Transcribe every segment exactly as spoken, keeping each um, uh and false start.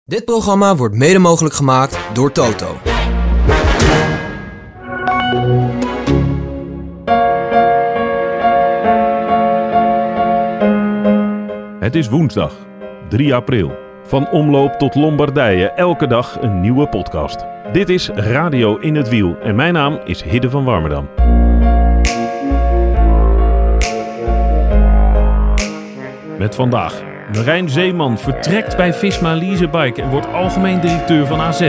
Dit programma wordt mede mogelijk gemaakt door Toto. Het is woensdag, drie april. Van omloop tot Lombardije, elke dag een nieuwe podcast. Dit is Radio in het Wiel en mijn naam is Hidde van Warmerdam. Met vandaag, Marijn Zeeman vertrekt bij Visma Leasebike en wordt algemeen directeur van A Z.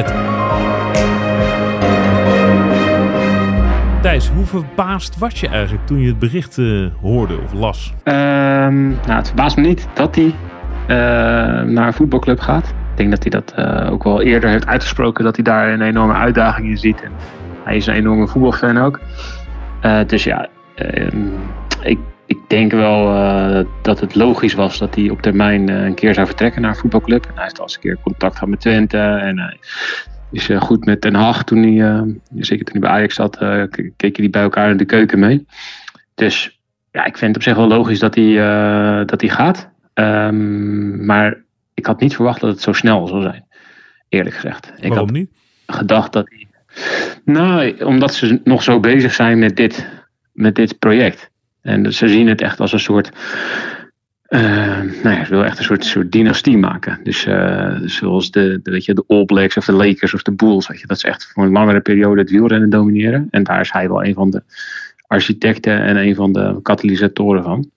Thijs, hoe verbaasd was je eigenlijk toen je het bericht uh, hoorde of las? Um, nou, het verbaast me niet dat hij uh, naar een voetbalclub gaat. Ik denk dat hij dat uh, ook wel eerder heeft uitgesproken, dat hij daar een enorme uitdaging in ziet. En hij is een enorme voetbalfan ook. Uh, dus ja, uh, ik, ik denk wel uh, dat het logisch was dat hij op termijn uh, een keer zou vertrekken naar een voetbalclub. En hij heeft al eens een keer contact gehad met Twente en hij is uh, goed met Den Haag. Toen hij, uh, zeker toen hij bij Ajax zat, uh, keken die bij elkaar in de keuken mee. Dus ja, ik vind het op zich wel logisch dat hij, uh, dat hij gaat. Um, maar ik had niet verwacht dat het zo snel zou zijn, eerlijk gezegd. Ik Waarom had niet? gedacht dat hij... Nou, omdat ze nog zo bezig zijn met dit, met dit project. En ze zien het echt als een soort... Uh, nou ja, ze willen echt een soort, soort dynastie maken. Dus uh, zoals de, de, weet je, de All Blacks of de Lakers of de Bulls. Weet je, dat ze echt voor een langere periode het wielrennen domineren. En daar is hij wel een van de architecten en een van de katalysatoren van.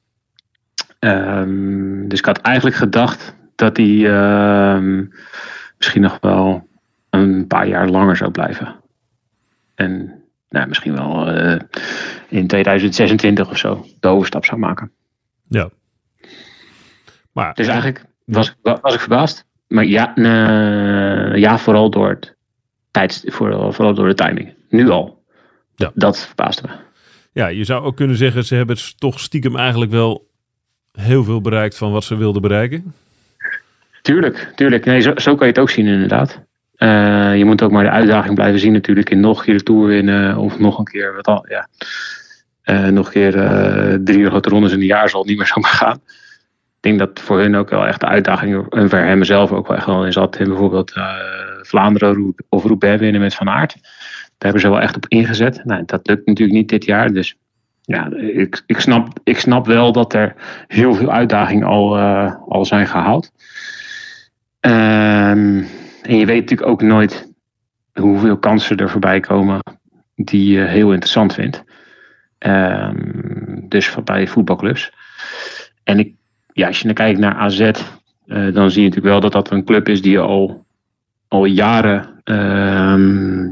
Um, dus ik had eigenlijk gedacht dat hij uh, misschien nog wel een paar jaar langer zou blijven. En nou, misschien wel uh, in tweeduizend zesentwintig of zo de overstap zou maken. Ja. Maar, dus eigenlijk was, was ik verbaasd. Maar ja, uh, ja vooral door het tijds, vooral, vooral door de timing. Nu al. Ja. Dat verbaasde me. Ja, je zou ook kunnen zeggen, ze hebben toch stiekem eigenlijk wel heel veel bereikt van wat ze wilden bereiken. Tuurlijk, tuurlijk. Nee, zo, zo kan je het ook zien inderdaad. Uh, je moet ook maar de uitdaging blijven zien natuurlijk in nog een keer de Tour winnen of nog een keer wat al, ja. Uh, nog een keer uh, drie grote rondes in een jaar zal het niet meer zomaar gaan. Ik denk dat voor hun ook wel echt de uitdaging en voor hem zelf ook wel echt wel in zat. En bijvoorbeeld uh, Vlaanderen of Roubaix winnen met Van Aert. Daar hebben ze wel echt op ingezet. Nou, dat lukt natuurlijk niet dit jaar. Dus ja, ik, ik, snap, ik snap wel dat er heel veel uitdagingen al, uh, al zijn gehaald. Um, en je weet natuurlijk ook nooit hoeveel kansen er voorbij komen die je heel interessant vindt. Um, dus bij voetbalclubs. En ik, ja, als je dan kijkt naar A Z, uh, dan zie je natuurlijk wel dat dat een club is die al, al jaren um,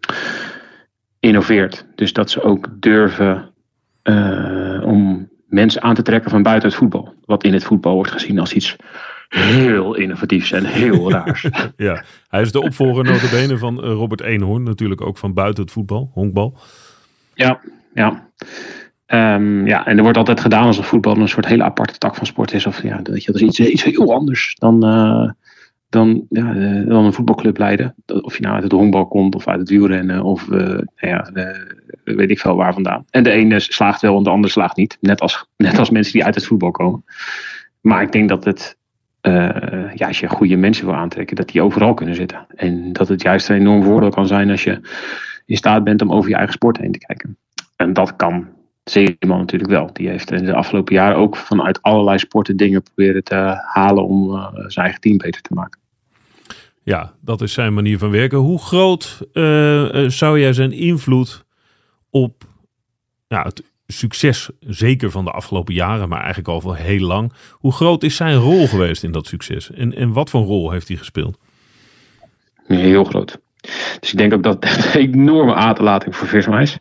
innoveert. Dus dat ze ook durven uh, om mensen aan te trekken van buiten het voetbal. Wat in het voetbal wordt gezien als iets heel innovatiefs en heel raars. Ja, hij is de opvolger nota bene van Robert Eenhoorn. Natuurlijk ook van buiten het voetbal, honkbal. Ja, ja. Um, ja, en er wordt altijd gedaan alsof voetbal een soort hele aparte tak van sport is. Of ja, dat, je, dat is iets, iets heel anders dan, uh, dan, ja, uh, dan een voetbalclub leiden. Of je nou uit het honkbal komt of uit het wielrennen of uh, nou ja, uh, weet ik veel waar vandaan. En de ene slaagt wel en de andere slaagt niet. Net als, net als mensen die uit het voetbal komen. Maar ik denk dat het, uh, ja, als je goede mensen wil aantrekken, dat die overal kunnen zitten. En dat het juist een enorm voordeel kan zijn als je in staat bent om over je eigen sport heen te kijken. En dat kan Zeeman natuurlijk wel. Die heeft in de afgelopen jaren ook vanuit allerlei sporten dingen proberen te halen om uh, zijn eigen team beter te maken. Ja, dat is zijn manier van werken. Hoe groot uh, uh, zou jij zijn invloed op ja, het succes, zeker van de afgelopen jaren, maar eigenlijk al wel heel lang. Hoe groot is zijn rol geweest in dat succes? En, en wat voor rol heeft hij gespeeld? Heel groot. Dus ik denk ook dat het een enorme aderlating voor Visma is.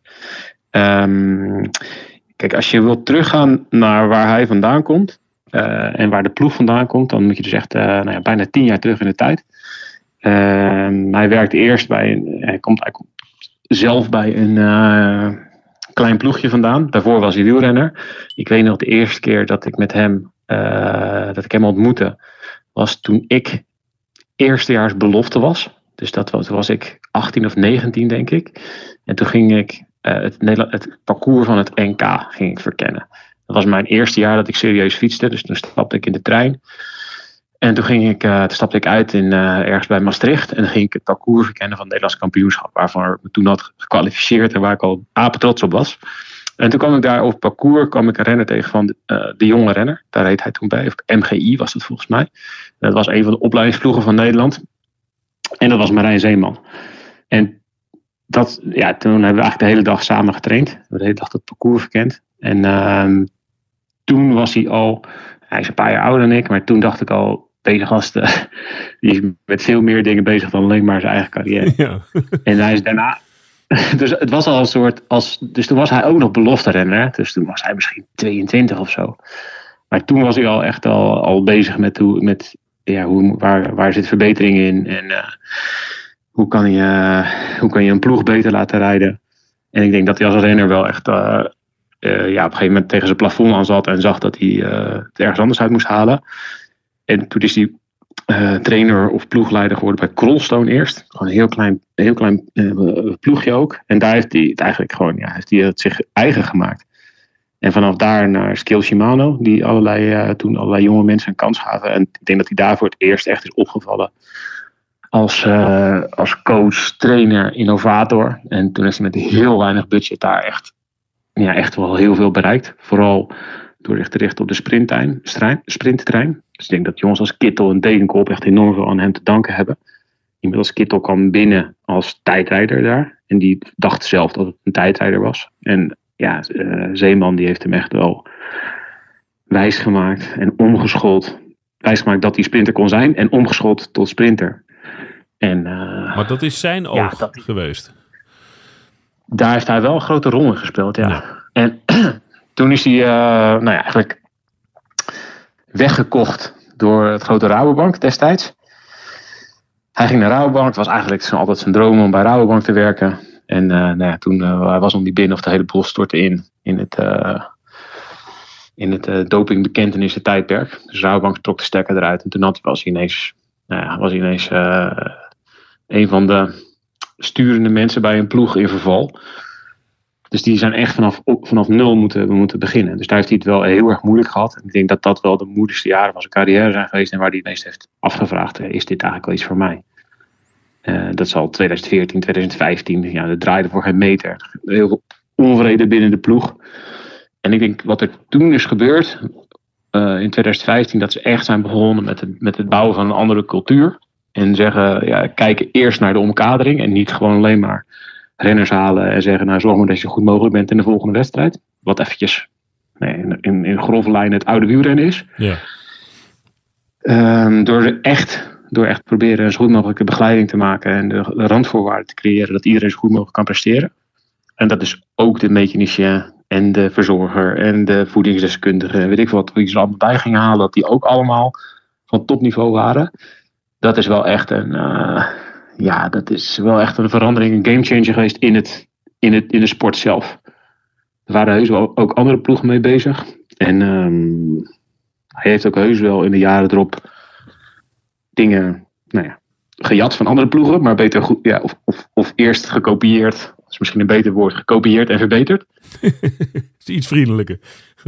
Um, kijk, als je wilt teruggaan naar waar hij vandaan komt uh, en waar de ploeg vandaan komt, dan moet je dus echt uh, nou ja, bijna tien jaar terug in de tijd. Uh, hij werkte eerst bij, een, hij komt eigenlijk zelf bij een uh, klein ploegje vandaan. Daarvoor was hij wielrenner. Ik weet nog de eerste keer dat ik met hem, uh, dat ik hem ontmoette, was toen ik eerstejaars belofte was. Dus dat was, was ik achttien of negentien, denk ik. En toen ging ik uh, het, Nederland, het parcours van het N K ging ik verkennen. Dat was mijn eerste jaar dat ik serieus fietste. Dus toen stapte ik in de trein. En toen, ging ik, uh, toen stapte ik uit in, uh, ergens bij Maastricht. En dan ging ik het parcours verkennen van het Nederlands kampioenschap. Waarvan ik me toen had gekwalificeerd en waar ik al apen trots op was. En toen kwam ik daar op het parcours, kwam ik een renner tegen van de, uh, de jonge renner. Daar reed hij toen bij, of M G I was dat volgens mij. Dat was een van de opleidingsploegen van Nederland. En dat was Marijn Zeeman. En dat, ja, toen hebben we eigenlijk de hele dag samen getraind. We hebben de hele dag het parcours verkend. En uh, toen was hij al, hij is een paar jaar ouder dan ik, maar toen dacht ik al, deze gast, uh, die is met veel meer dingen bezig dan alleen maar zijn eigen carrière. Ja. En hij is daarna, dus het was al een soort, als, dus toen was hij ook nog belofte renner. Dus toen was hij misschien tweeëntwintig of zo. Maar toen was hij al echt al, al bezig met, hoe, met ja, hoe, waar, waar zit verbetering in en uh, hoe, kan je, uh, hoe kan je een ploeg beter laten rijden. En ik denk dat hij als renner wel echt uh, uh, ja, op een gegeven moment tegen zijn plafond aan zat en zag dat hij uh, het ergens anders uit moest halen. En toen is hij uh, trainer of ploegleider geworden bij Krolstone eerst. Gewoon een heel klein, heel klein uh, ploegje ook. En daar heeft hij het eigenlijk gewoon, ja, heeft hij het zich eigen gemaakt. En vanaf daar naar Skill Shimano, die allerlei, uh, toen allerlei jonge mensen een kans gaven. En ik denk dat hij daar voor het eerst echt is opgevallen als, uh, als coach, trainer, innovator. En toen is hij met heel weinig budget daar echt, ja, echt wel heel veel bereikt. Vooral door zich te richten op de sprinttrein. sprinttrein. Dus ik denk dat jongens als Kittel en Degenkop echt enorm veel aan hem te danken hebben. Iemand als Kittel kwam binnen als tijdrijder daar. En die dacht zelf dat het een tijdrijder was. En ja, uh, Zeeman die heeft hem echt wel wijsgemaakt en omgeschoold. Wijsgemaakt dat hij sprinter kon zijn en omgeschoold tot sprinter. En, uh, maar dat is zijn oog ja, dat, geweest. Daar heeft hij wel een grote rol in gespeeld, ja. ja. En toen is hij uh, nou ja, eigenlijk weggekocht door het grote Rabobank destijds. Hij ging naar Rabobank. Het was eigenlijk altijd zijn droom om bij Rabobank te werken. En uh, nou ja, toen uh, hij was om die binnen of de hele boel stortte in. In het, uh, in het uh, dopingbekentenissen tijdperk. Dus Rabobank trok de stekker eruit. En toen had, was hij ineens, nou ja, was hij ineens uh, een van de sturende mensen bij een ploeg in verval. Dus die zijn echt vanaf, vanaf nul moeten, moeten beginnen. Dus daar heeft hij het wel heel erg moeilijk gehad. En ik denk dat dat wel de moeilijkste jaren van zijn carrière zijn geweest. En waar hij het meest heeft afgevraagd. Is dit eigenlijk wel iets voor mij? Uh, dat zal twintig veertien, twintig vijftien. Ja, dat draaide voor geen meter. Heel veel onvrede binnen de ploeg. En ik denk wat er toen is gebeurd. Uh, in twintig vijftien. Dat ze echt zijn begonnen met het, met het bouwen van een andere cultuur. En zeggen, ja, kijken eerst naar de omkadering. En niet gewoon alleen maar renners halen en zeggen, nou zorg maar dat je goed mogelijk bent in de volgende wedstrijd. Wat eventjes nee, in, in grove lijnen het oude wielrennen is. Ja. Um, door ze echt, door echt proberen een zo goed mogelijke begeleiding te maken en de, de randvoorwaarden te creëren dat iedereen zo goed mogelijk kan presteren. En dat is ook de mechanicien en de verzorger en de voedingsdeskundige en weet ik wat, wie ze er allemaal bij gingen halen, dat die ook allemaal van topniveau waren. Dat is wel echt een... Uh, Ja, dat is wel echt een verandering, een gamechanger geweest in, het, in, het, in de sport zelf. Er waren heus wel ook andere ploegen mee bezig. En um, hij heeft ook heus wel in de jaren erop dingen nou ja, gejat van andere ploegen. Maar beter goed, ja, of, of, of eerst gekopieerd, dat is misschien een beter woord, gekopieerd en verbeterd. is iets vriendelijker.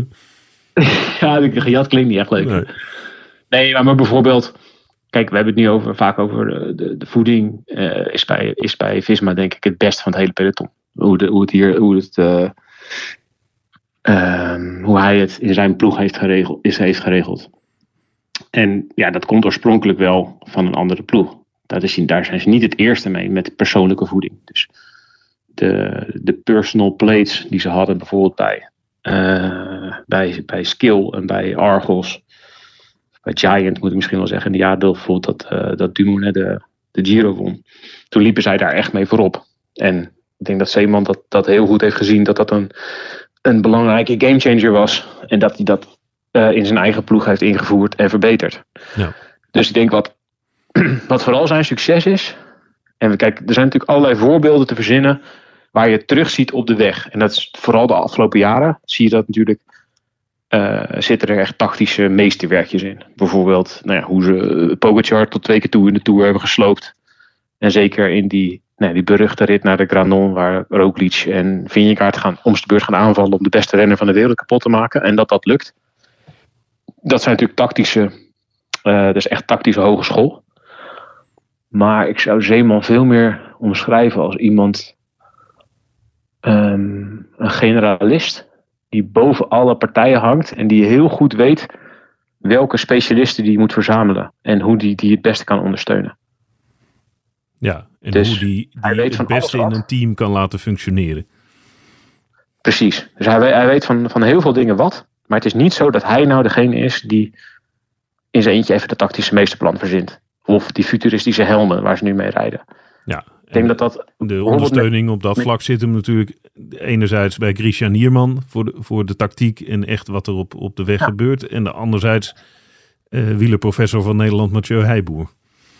ja, de gejat klinkt niet echt leuk. Nee, nee maar, maar bijvoorbeeld... Kijk, we hebben het nu over, vaak over de, de, de voeding. Uh, is, bij, is bij Visma denk ik het beste van het hele peloton. Hoe, de, hoe het hier, hoe, het, uh, uh, hoe hij het in zijn ploeg heeft geregeld, is, heeft geregeld. En ja, dat komt oorspronkelijk wel van een andere ploeg. Dat is, daar zijn ze niet het eerste mee met persoonlijke voeding. Dus de, de personal plates die ze hadden bijvoorbeeld bij, uh, bij, bij Skill en bij Argos. Bij Giant moet ik misschien wel zeggen. In de jaren bijvoorbeeld dat, uh, dat Dumoulin de, de Giro won. Toen liepen zij daar echt mee voorop. En ik denk dat Zeeman dat, dat heel goed heeft gezien. Dat dat een, een belangrijke gamechanger was. En dat hij dat uh, in zijn eigen ploeg heeft ingevoerd en verbeterd. Ja. Dus ik denk wat, wat vooral zijn succes is. En we kijken, er zijn natuurlijk allerlei voorbeelden te verzinnen. Waar je het terugziet op de weg. En dat is vooral de afgelopen jaren. Zie je dat natuurlijk. Uh, zitten er echt tactische meesterwerkjes in. Bijvoorbeeld nou ja, hoe ze Pogacar tot twee keer toe in de Tour hebben gesloopt. En zeker in die, nou, die beruchte rit naar de Granon, waar Roglic en Vingegaard gaan om de beurt gaan aanvallen om de beste renner van de wereld kapot te maken. En dat dat lukt. Dat zijn natuurlijk tactische Uh, dat is echt tactische hogeschool. Maar ik zou Zeeman veel meer omschrijven als iemand, um, een generalist, die boven alle partijen hangt en die heel goed weet welke specialisten die moet verzamelen en hoe die, die het beste kan ondersteunen. Ja, en dus hoe die, die het beste in een team kan laten functioneren. Precies. Dus hij, hij weet van, van heel veel dingen wat. Maar het is niet zo dat hij nou degene is die in zijn eentje even de tactische meesterplan verzint. Of die futuristische helmen waar ze nu mee rijden. Ja, ik denk dat dat de ondersteuning met, op dat met, vlak zit hem natuurlijk enerzijds bij Christian Nierman voor de, voor de tactiek en echt wat er op, op de weg ja. gebeurt. En de anderzijds uh, wielerprofessor van Nederland Mathieu Heijboer.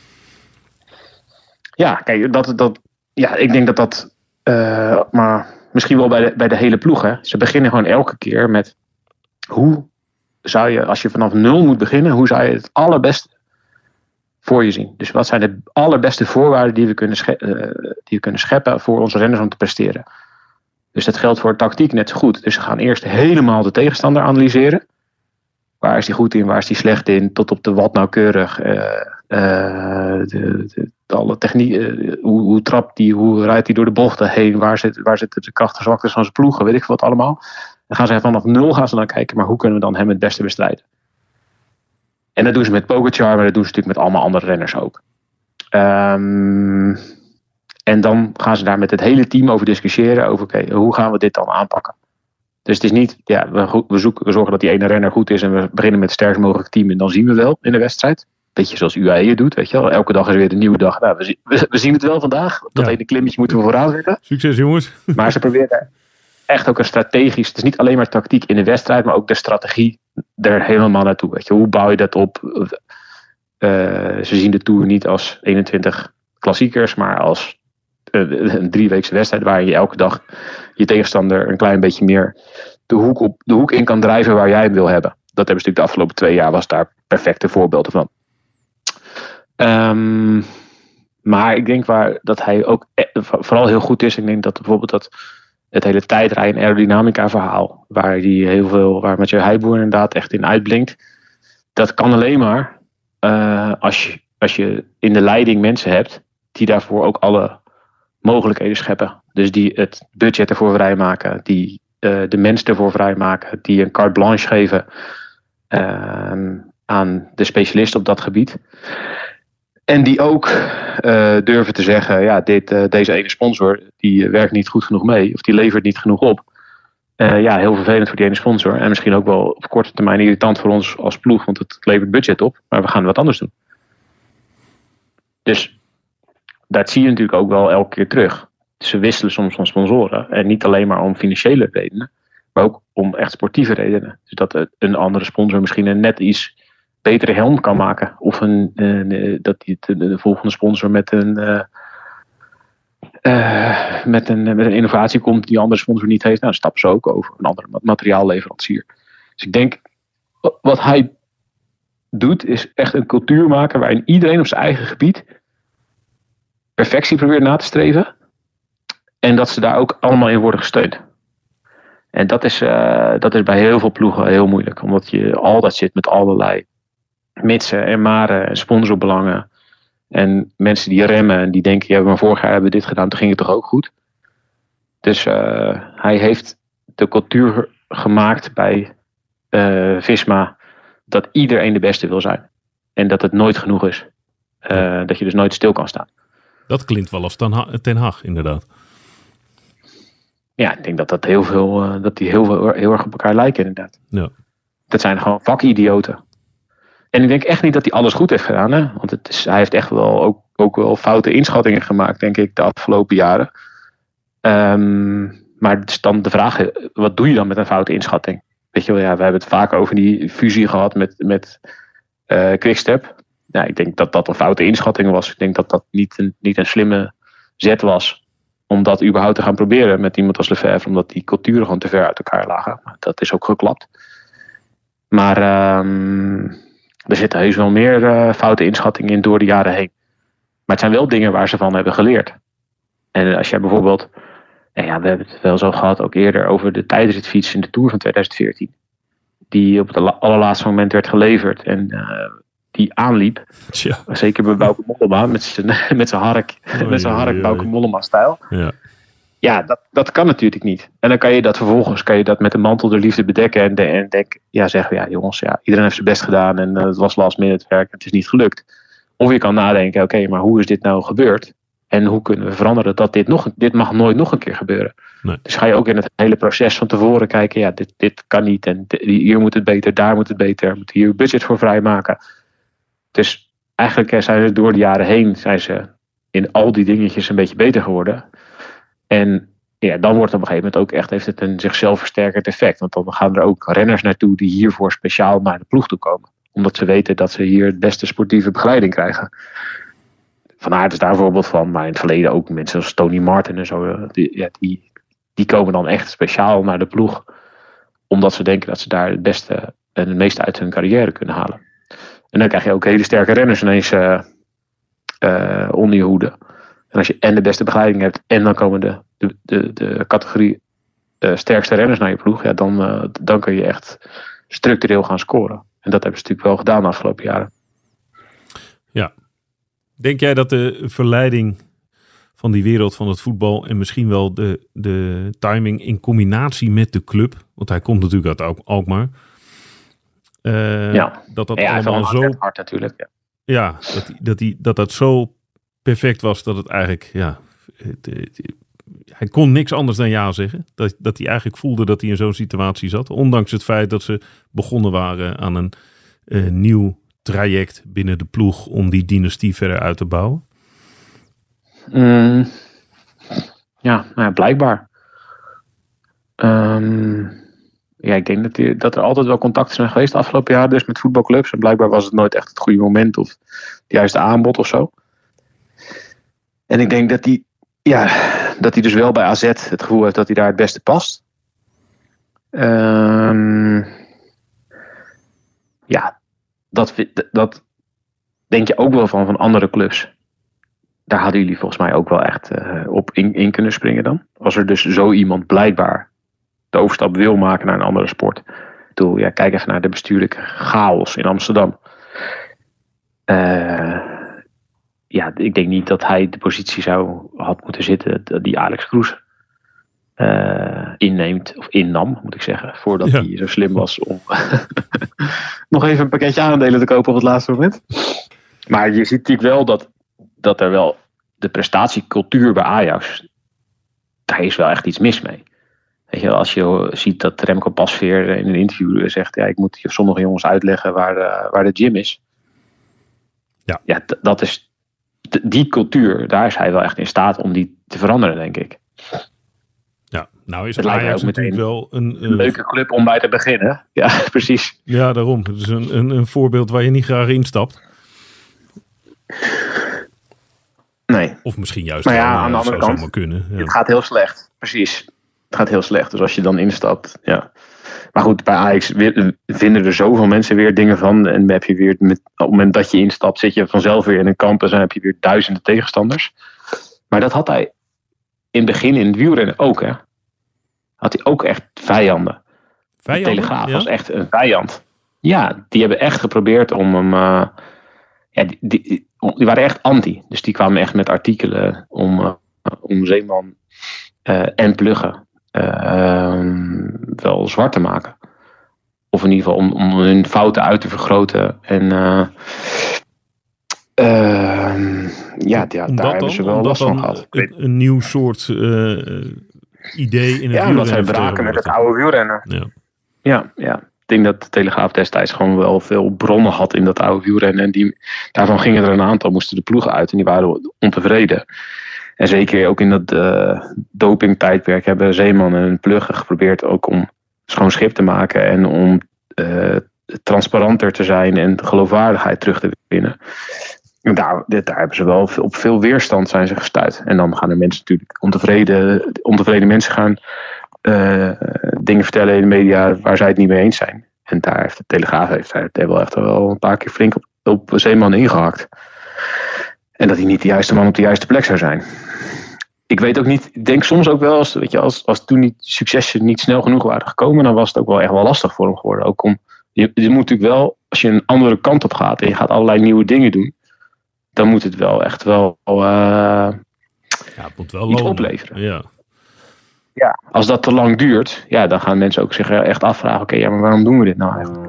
Ja, kijk, dat, dat, ja, ik denk dat dat, uh, maar misschien wel bij de, bij de hele ploeg. Hè. Ze beginnen gewoon elke keer met hoe zou je, als je vanaf nul moet beginnen, hoe zou je het allerbeste voor je zien? Dus wat zijn de allerbeste voorwaarden die we kunnen, sche- uh, die we kunnen scheppen voor onze renners om te presteren? Dus dat geldt voor tactiek net zo goed. Dus ze gaan eerst helemaal de tegenstander analyseren. Waar is die goed in, waar is die slecht in, tot op de wat nauwkeurig. Uh, uh, de, de, de, alle techniek, uh, hoe, hoe trapt die, hoe rijdt hij door de bochten heen, waar, zit, waar zitten de krachten zwaktes van zijn ploegen, weet ik wat allemaal. Dan gaan ze vanaf nul gaan ze dan kijken, maar hoe kunnen we dan hem het beste bestrijden? En dat doen ze met Pogacar, maar dat doen ze natuurlijk met allemaal andere renners ook. Um, en dan gaan ze daar met het hele team over discussiëren, over oké, okay, hoe gaan we dit dan aanpakken? Dus het is niet, ja, we, we, zoeken, we zorgen dat die ene renner goed is en we beginnen met het sterkst mogelijk team en dan zien we wel in de wedstrijd. Beetje zoals U A E doet, weet je wel. Elke dag is weer een nieuwe dag. Nou, we, zien, we, we zien het wel vandaag. Dat ja. ene klimmetje moeten we vooraan zetten. Succes, jongens. Maar ze proberen echt ook een strategisch, het is niet alleen maar tactiek in de wedstrijd, maar ook de strategie er helemaal naartoe. Weet je, hoe bouw je dat op? Uh, ze zien de Tour niet als eenentwintig klassiekers, maar als uh, een drieweekse wedstrijd waar je elke dag je tegenstander een klein beetje meer de hoek, op, de hoek in kan drijven waar jij hem wil hebben. Dat hebben ze natuurlijk de afgelopen twee jaar, was daar perfecte voorbeelden van. Um, maar ik denk waar dat hij ook vooral heel goed is. Ik denk dat bijvoorbeeld dat het hele tijdrijden en aerodynamica verhaal, waar die heel veel, waar Mathieu Heijboer inderdaad echt in uitblinkt, dat kan alleen maar uh, als je, als je in de leiding mensen hebt die daarvoor ook alle mogelijkheden scheppen. Dus die het budget ervoor vrijmaken, die uh, de mensen ervoor vrijmaken, die een carte blanche geven uh, aan de specialisten op dat gebied. En die ook uh, durven te zeggen, ja, dit, uh, deze ene sponsor, die uh, werkt niet goed genoeg mee. Of die levert niet genoeg op. Uh, ja, heel vervelend voor die ene sponsor. En misschien ook wel op korte termijn irritant voor ons als ploeg. Want het levert budget op. Maar we gaan wat anders doen. Dus dat zie je natuurlijk ook wel elke keer terug. Ze wisselen soms van sponsoren. En niet alleen maar om financiële redenen. Maar ook om echt sportieve redenen. Dus dat een andere sponsor misschien een net iets betere helm kan maken. Of een, uh, dat die, de, de volgende sponsor met een, uh, uh, met, een, met een innovatie komt die een andere sponsor niet heeft. Nou, dan stappen ze ook over een andere materiaalleverancier. Dus ik denk, wat hij doet is echt een cultuur maken waarin iedereen op zijn eigen gebied perfectie probeert na te streven. En dat ze daar ook allemaal in worden gesteund. En dat is, uh, dat is bij heel veel ploegen heel moeilijk. Omdat je altijd zit met allerlei mitsen en maren en sponsorbelangen. En mensen die remmen en die denken, ja, maar vorig jaar hebben we dit gedaan, toen ging het toch ook goed. Dus uh, hij heeft de cultuur gemaakt bij uh, Visma dat iedereen de beste wil zijn. En dat het nooit genoeg is. Uh, dat je dus nooit stil kan staan. Dat klinkt wel als Ten Hag, inderdaad. Ja, ik denk dat dat heel veel, uh, dat die heel, veel, heel erg op elkaar lijken, inderdaad. Ja. Dat zijn gewoon vakidioten. En ik denk echt niet dat hij alles goed heeft gedaan. Hè? Want het is, hij heeft echt wel ook, ook wel foute inschattingen gemaakt, denk ik, de afgelopen jaren. Um, maar het is dan de vraag, wat doe je dan met een foute inschatting? Weet je wel, ja, we hebben het vaak over die fusie gehad met, met uh, Quickstep. Ja, ik denk dat dat een foute inschatting was. Ik denk dat dat niet een, niet een slimme zet was om dat überhaupt te gaan proberen met iemand als Lefevre, omdat die culturen gewoon te ver uit elkaar lagen. Dat is ook geklapt. Maar um, er zitten heus wel meer uh, foute inschattingen in door de jaren heen. Maar het zijn wel dingen waar ze van hebben geleerd. En als jij bijvoorbeeld, nou ja, we hebben het wel zo gehad ook eerder over de tijdritfiets in de Tour van twintig veertien. Die op het allerlaatste moment werd geleverd. En uh, die aanliep. Tja. Zeker bij Bauke Mollema met zijn, met zijn hark, Oh, met zijn ja, hark ja, Bauke ja. Mollema stijl. Ja. Ja, dat, dat kan natuurlijk niet. En dan kan je dat vervolgens kan je dat met een mantel der liefde bedekken. En, de, en denk, ja, zeggen ja jongens, ja, iedereen heeft zijn best gedaan. En uh, het was last minute werk. Het is niet gelukt. Of je kan nadenken, oké, okay, maar hoe is dit nou gebeurd? En hoe kunnen we veranderen dat dit nog, dit mag nooit nog een keer gebeuren. Nee. Dus ga je ook in het hele proces van tevoren kijken, ja, dit, dit kan niet. En de, hier moet het beter, daar moet het beter. We moeten hier budget voor vrijmaken. Dus eigenlijk zijn ze door de jaren heen, zijn ze in al die dingetjes een beetje beter geworden. En ja, dan wordt op een gegeven moment ook echt, heeft het een zichzelf versterkend effect. Want dan gaan er ook renners naartoe die hiervoor speciaal naar de ploeg toe komen. Omdat ze weten dat ze hier het beste sportieve begeleiding krijgen. Van Aert is daar een voorbeeld van. Maar in het verleden ook mensen als Tony Martin en zo. Die, ja, die, die komen dan echt speciaal naar de ploeg. Omdat ze denken dat ze daar het beste en het meeste uit hun carrière kunnen halen. En dan krijg je ook hele sterke renners ineens uh, uh, onder je hoede. En als je en de beste begeleiding hebt. En dan komen de, de, de, de categorie uh, sterkste renners naar je ploeg. Ja, dan, uh, dan kun je echt structureel gaan scoren. En dat hebben ze natuurlijk wel gedaan de afgelopen jaren. Ja. Denk jij dat de verleiding van die wereld van het voetbal en misschien wel de, de timing in combinatie met de club, want hij komt natuurlijk uit Alkmaar, uh, ja. dat dat ja, allemaal zo hard, hard natuurlijk. Ja, ja dat, die, dat, die, dat dat zo perfect was dat het eigenlijk, ja, het, het, hij kon niks anders dan ja zeggen. Dat, dat hij eigenlijk voelde dat hij in zo'n situatie zat, ondanks het feit dat ze begonnen waren aan een uh, nieuw traject binnen de ploeg om die dynastie verder uit te bouwen? Mm, ja, nou ja, blijkbaar. Um, ja, ik denk dat, die, dat er altijd wel contacten zijn geweest de afgelopen jaren dus met voetbalclubs. En blijkbaar was het nooit echt het goede moment of het juiste aanbod of zo. En ik denk dat hij, ja, dat hij dus wel bij A Z het gevoel heeft dat hij daar het beste past. Um, ja, Dat, dat denk je ook wel van, van andere clubs. Daar hadden jullie volgens mij ook wel echt uh, op in, in kunnen springen dan. Als er dus zo iemand blijkbaar de overstap wil maken naar een andere sport. Ik bedoel, ja, kijk even naar de bestuurlijke chaos in Amsterdam. Uh, ja, ik denk niet dat hij de positie zou had moeten zitten die Alex Kroes Uh, inneemt, of innam, moet ik zeggen, voordat ja. hij zo slim was om nog even een pakketje aandelen te kopen op het laatste moment. Maar je ziet natuurlijk wel dat, dat er wel de prestatiecultuur bij Ajax, daar is wel echt iets mis mee. Weet je, als je ziet dat Remco Pasveer in een interview zegt, ja, ik moet hier sommige jongens uitleggen waar de, waar de gym is. Ja, ja d- dat is d- die cultuur, daar is hij wel echt in staat om die te veranderen, denk ik. Ja, nou is het Ajax natuurlijk wel een, een leuke club om bij te beginnen. Ja, precies. Ja, daarom. Het is een, een, een voorbeeld waar je niet graag instapt. Nee. Of misschien juist maar ja, wel, aan de andere kant, maar kunnen. Ja. Het gaat heel slecht. Precies. Het gaat heel slecht. Dus als je dan instapt, ja. Maar goed, bij Ajax vinden er zoveel mensen weer dingen van. En dan heb je weer, met, op het moment dat je instapt, zit je vanzelf weer in een kamp. En dan heb je weer duizenden tegenstanders. Maar dat had hij in het begin in het wielrennen ook, hè. Had hij ook echt vijanden. Vijanden? De Telegraaf ja? was echt een vijand. Ja, die hebben echt geprobeerd om hem... Uh, ja, die, die, die waren echt anti. Dus die kwamen echt met artikelen om, uh, om Zeeman uh, en Plugge uh, wel zwart te maken. Of in ieder geval om, om hun fouten uit te vergroten. En uh, uh, ja, ja daar hebben ze wel last van gehad. Een, een nieuw soort uh, idee in het ja, omdat zij braken met het oude wielrennen. Ja. Ja, ja. Ik denk dat de Telegraaf destijds gewoon wel veel bronnen had in dat oude wielrennen. En die, daarvan gingen er een aantal, moesten de ploegen uit en die waren ontevreden. En zeker ook in dat uh, dopingtijdperk hebben Zeeman en Plugge geprobeerd ook om schoon schip te maken. En om uh, transparanter te zijn en geloofwaardigheid terug te winnen. En daar, daar hebben ze wel op veel weerstand zijn ze gestuit. En dan gaan er mensen natuurlijk ontevreden, ontevreden mensen gaan uh, dingen vertellen in de media waar zij het niet mee eens zijn. En daar heeft de Telegraaf heeft hij wel echt wel een paar keer flink op, op Zeeman ingehakt. En dat hij niet de juiste man op de juiste plek zou zijn. Ik weet ook niet, ik denk soms ook wel, als, weet je, als, als toen die successen niet snel genoeg waren gekomen, dan was het ook wel echt wel lastig voor hem geworden. Ook om, je, je moet natuurlijk wel als je een andere kant op gaat en je gaat allerlei nieuwe dingen doen, dan moet het wel echt wel uh, ja, het moet wel iets lonen. opleveren. Ja. Ja, als dat te lang duurt, ja, dan gaan mensen ook zich echt afvragen, oké, okay, ja, maar waarom doen we dit nou eigenlijk?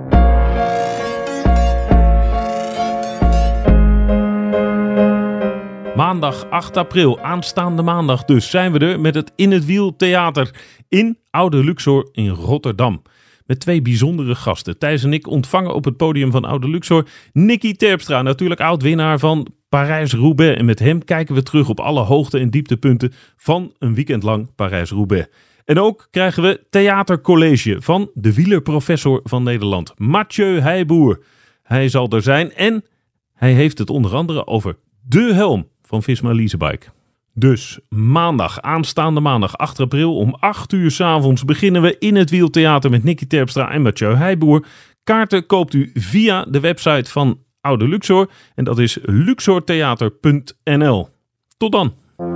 Maandag acht april, aanstaande maandag dus, zijn we er met het In het Wiel Theater in Oude Luxor in Rotterdam. Met twee bijzondere gasten. Thijs en ik ontvangen op het podium van Oude Luxor Nicky Terpstra, natuurlijk oud-winnaar van Parijs-Roubaix. En met hem kijken we terug op alle hoogte- en dieptepunten van een weekend lang Parijs-Roubaix. En ook krijgen we theatercollege van de wielerprofessor van Nederland, Mathieu Heijboer. Hij zal er zijn en hij heeft het onder andere over de helm van Visma Leasebike. Dus maandag, aanstaande maandag acht april om acht uur 's avonds beginnen we in het Wieltheater met Nicky Terpstra en Mathieu Heijboer. Kaarten koopt u via de website van Oude Luxor en dat is luxortheater punt n l. Tot dan!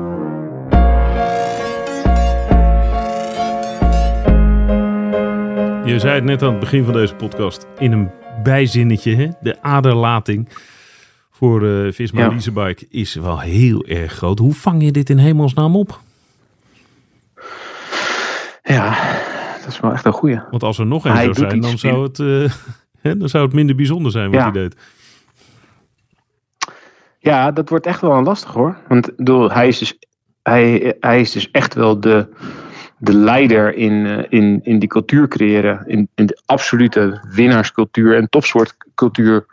Je zei het net aan het begin van deze podcast in een bijzinnetje, hè? De aderlating voor uh, Visma ja. Leasebike is wel heel erg groot. Hoe vang je dit in hemelsnaam op? Ja, dat is wel echt een goeie. Want als er nog één zou zijn, dan zou, het, uh, hè, dan zou het minder bijzonder zijn wat ja. hij deed. Ja, dat wordt echt wel een lastig hoor. Want bedoel, hij, is dus, hij, hij is dus echt wel de, de leider in, uh, in, in die cultuur creëren. In, in de absolute winnaarscultuur en topsportcultuur.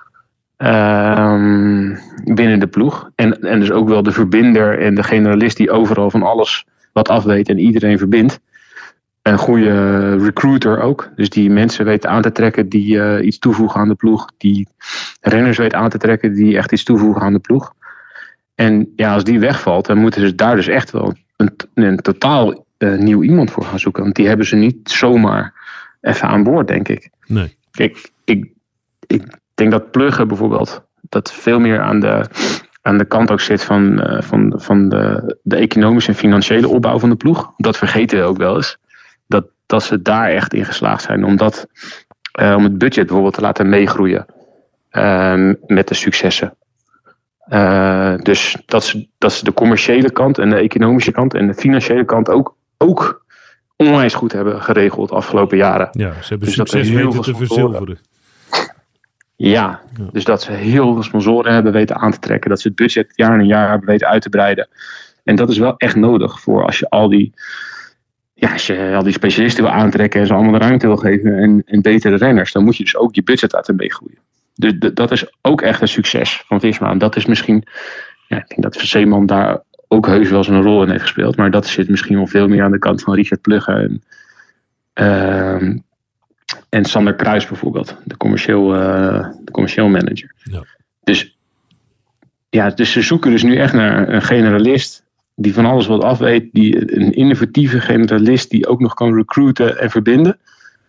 Um, binnen de ploeg. En, en dus ook wel de verbinder en de generalist die overal van alles wat afweet en iedereen verbindt. Een goede recruiter ook. Dus die mensen weet aan te trekken die uh, iets toevoegen aan de ploeg. Die renners weet aan te trekken die echt iets toevoegen aan de ploeg. En ja, als die wegvalt, dan moeten ze daar dus echt wel een, een totaal uh, nieuw iemand voor gaan zoeken. Want die hebben ze niet zomaar even aan boord, denk ik. Nee. Kijk, ik, ik denk dat Plugge bijvoorbeeld, dat veel meer aan de, aan de kant ook zit van, uh, van, van de, de economische en financiële opbouw van de ploeg. Dat vergeten we ook wel eens. Dat, dat ze daar echt in geslaagd zijn om, dat, uh, om het budget bijvoorbeeld te laten meegroeien uh, met de successen. Uh, dus dat ze, dat ze de commerciële kant en de economische kant en de financiële kant ook, ook onwijs goed hebben geregeld de afgelopen jaren. Ja, ze hebben dus succes weten te verzilveren. Ja, ja, dus dat ze heel veel sponsoren hebben weten aan te trekken. Dat ze het budget jaar en jaar hebben weten uit te breiden. En dat is wel echt nodig voor als je al die, ja, als je al die specialisten wil aantrekken en ze allemaal de ruimte wil geven en, en betere renners. Dan moet je dus ook je budget laten meegroeien. Dus d- dat is ook echt een succes van Visma. En dat is misschien, ja, ik denk dat Zeeman daar ook heus wel zijn rol in heeft gespeeld. Maar dat zit misschien wel veel meer aan de kant van Richard Plugge en uh, En Sander Kruis bijvoorbeeld, de commercieel, uh, de commercieel manager. Ja. Dus, ja, dus ze zoeken dus nu echt naar een generalist die van alles wat af weet. Die, een innovatieve generalist die ook nog kan recruiten en verbinden.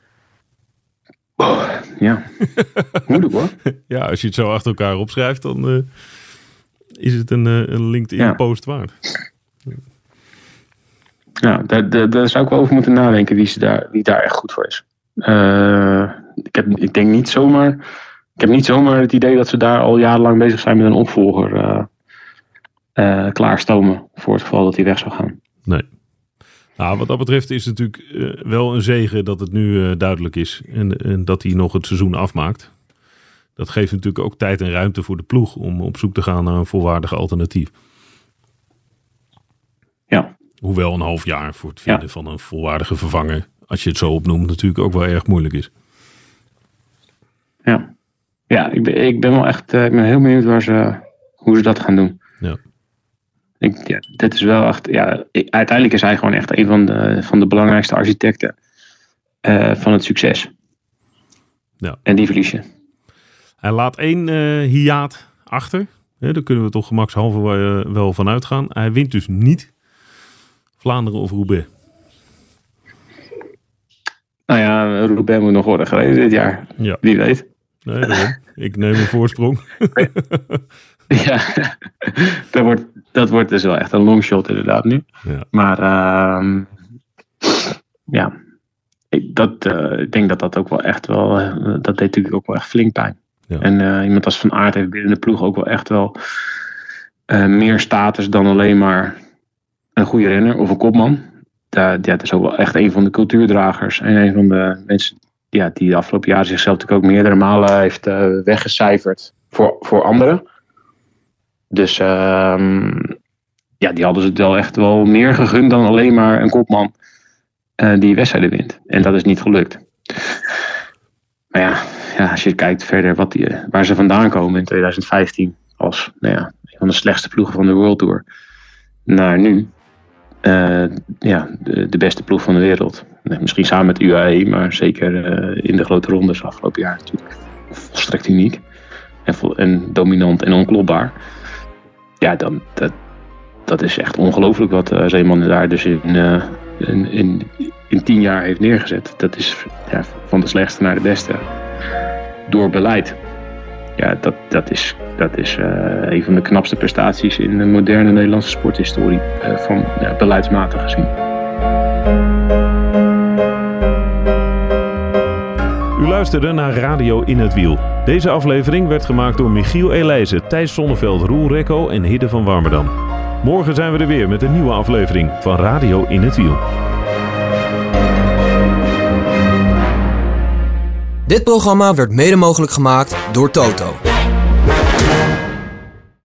Oh, ja, moeilijk hoor. Ja, als je het zo achter elkaar opschrijft, dan uh, is het een, uh, een LinkedIn-post ja. waard. Ja, daar, daar, daar zou ik wel over moeten nadenken wie, ze daar, wie daar echt goed voor is. Uh, ik, heb, ik denk niet zomaar. Ik heb niet zomaar het idee dat ze daar al jarenlang bezig zijn met een opvolger uh, uh, klaarstomen voor het geval dat hij weg zou gaan. Nee. Nou, wat dat betreft is het natuurlijk uh, wel een zegen dat het nu uh, duidelijk is en, en dat hij nog het seizoen afmaakt. Dat geeft natuurlijk ook tijd en ruimte voor de ploeg om op zoek te gaan naar een volwaardig alternatief. Ja. Hoewel een half jaar voor het vinden ja. van een volwaardige vervanger, als je het zo opnoemt, natuurlijk ook wel erg moeilijk is. Ja, ja ik, ben, ik ben wel echt uh, ik ben heel benieuwd waar ze, hoe ze dat gaan doen. Ja. Ik, ja, dit is wel echt, ja, ik, uiteindelijk is hij gewoon echt een van de, van de belangrijkste architecten uh, van het succes. Ja. En die verlies je. Hij laat één uh, hiaat achter. Ja, daar kunnen we toch gemakshalve uh, wel van uitgaan. Hij wint dus niet Vlaanderen of Roubaix. Nou ja, Roubaix moet nog worden gereden dit jaar. Ja. Wie weet. Nee, daarom. Ik neem een voorsprong. Ja, dat wordt, dat wordt dus wel echt een longshot inderdaad nu. Ja. Maar uh, ja, ik, dat, uh, ik denk dat dat ook wel echt wel, uh, dat deed natuurlijk ook wel echt flink pijn. Ja. En uh, iemand als Van Aert heeft binnen de ploeg ook wel echt wel uh, meer status dan alleen maar een goede renner of een kopman. Uh, ja, het is ook wel echt een van de cultuurdragers en een van de mensen ja, die de afgelopen jaren zichzelf natuurlijk ook meerdere malen heeft uh, weggecijferd voor, voor anderen. Dus uh, ja, die hadden ze het wel echt wel meer gegund dan alleen maar een kopman uh, die wedstrijden wint. En dat is niet gelukt. Maar ja, ja als je kijkt verder wat die, waar ze vandaan komen in twintig vijftien als nou ja, een van de slechtste ploegen van de World Tour naar nu. Uh, ja, de, de beste ploeg van de wereld. Misschien samen met U A E, maar zeker uh, in de grote rondes afgelopen jaar natuurlijk volstrekt uniek. En, en dominant en onklopbaar. Ja, dan, dat, dat is echt ongelooflijk wat uh, Zeeman daar dus in, uh, in, in, in tien jaar heeft neergezet. Dat is ja, van de slechtste naar de beste. Door beleid. Ja, dat, dat is, dat is uh, een van de knapste prestaties in de moderne Nederlandse sporthistorie. Uh, van ja, beleidsmatig gezien. U luisterde naar Radio In het Wiel. Deze aflevering werd gemaakt door Michiel Elijzen, Thijs Sonneveld, Roel Rekko en Hidde van Warmerdam. Morgen zijn we er weer met een nieuwe aflevering van Radio In het Wiel. Dit programma werd mede mogelijk gemaakt door Toto.